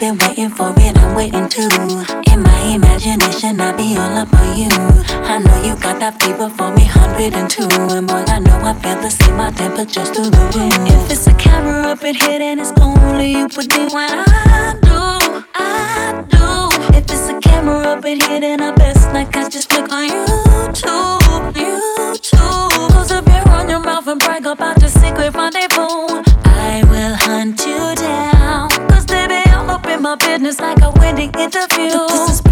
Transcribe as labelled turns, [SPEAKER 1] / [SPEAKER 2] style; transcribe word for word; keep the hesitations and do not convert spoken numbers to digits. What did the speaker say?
[SPEAKER 1] been waiting for it, I'm waiting too. In my imagination, I be all up on you. I know you got that fever for me, hundred and two. And boy, I know I feel the same, my temperature's through the roof. If it's a camera up in here, then it's only you put me when I do, I do. If it's a camera up in here, then I best like I just click on YouTube, YouTube. Close up your run your mouth and brag about the secret rendezvous. I will hunt you down, cause baby, I'm up in my business like a wedding interview. But this is